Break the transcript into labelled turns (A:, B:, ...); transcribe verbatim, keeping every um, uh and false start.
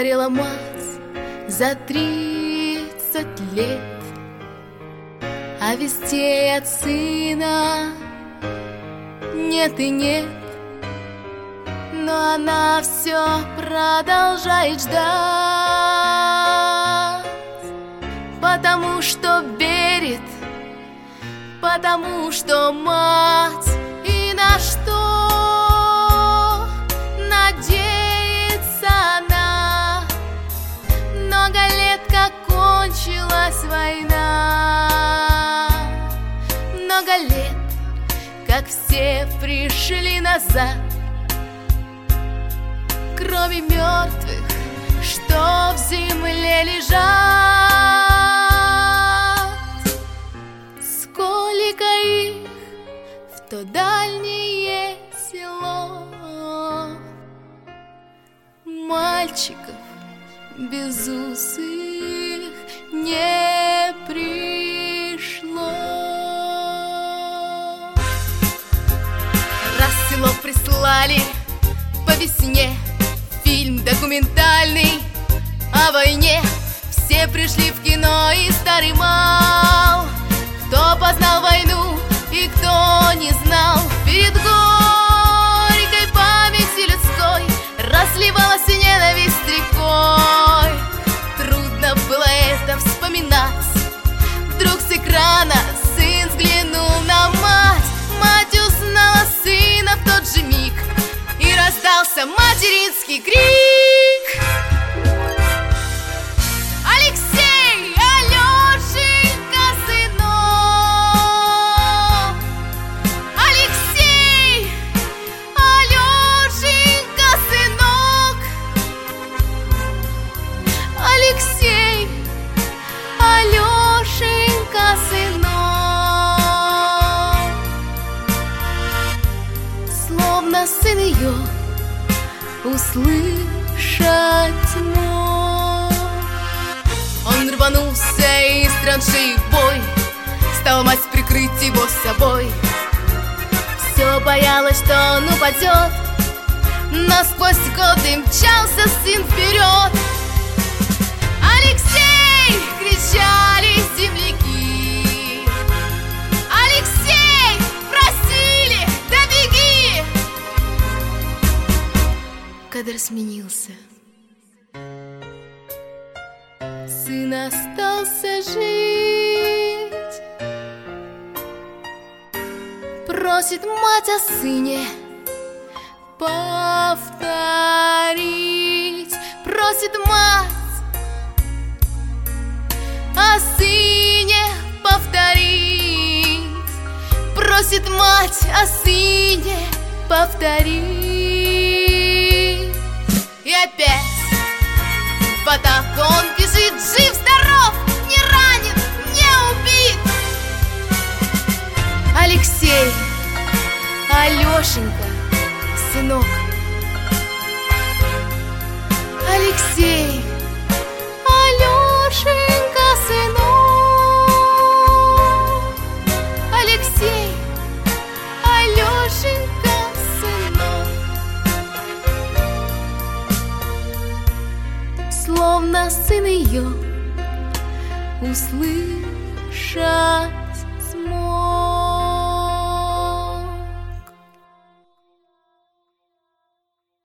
A: Постарела мать за тридцать лет, а вестей от сына нет и нет. Но она все продолжает ждать, потому что верит, потому что мать. И на что надеется она? Много лет, как кончилась война, много лет, как все пришли назад, кроме мертвых, что в земле лежат. Сколько их в то дальнее село, мальчиков безусых не пришло. Раз в село прислали по весне фильм документальный о войне, все пришли в кино, и старый мал. Кто познал войну и кто не знал, перед горькой памятью людской разливалась ненависть рекой. Трудно было это вспоминать. Вдруг с экрана сын взглянул на мать. Мать узнала сына в тот же миг, и раздался материнский крик. Алексей, Алешенька, сынок! Алексей, Алешенька, сынок! Алексей, Алешенька, сынок! Словно сын ее услышать мог. Он рванулся из траншеи в бой, стал мать прикрыть его собой. Все боялась, что он упадет, но сквозь годы мчался сын вперед. Алексей! Кричали земляки. Алексей! Просили! Да беги! Кадр сменился. Сын остался жить, просит мать о сыне повторить. Просит мать о сыне повторить. Просит мать о сыне повторить. И опять в атаку он бежит, жив-здоров, не ранен, не убит. Алексей, Алешенька, сынок. Алексей, Алешенька, сынок. Алексей, Алешенька, сынок. Словно сын ее услышал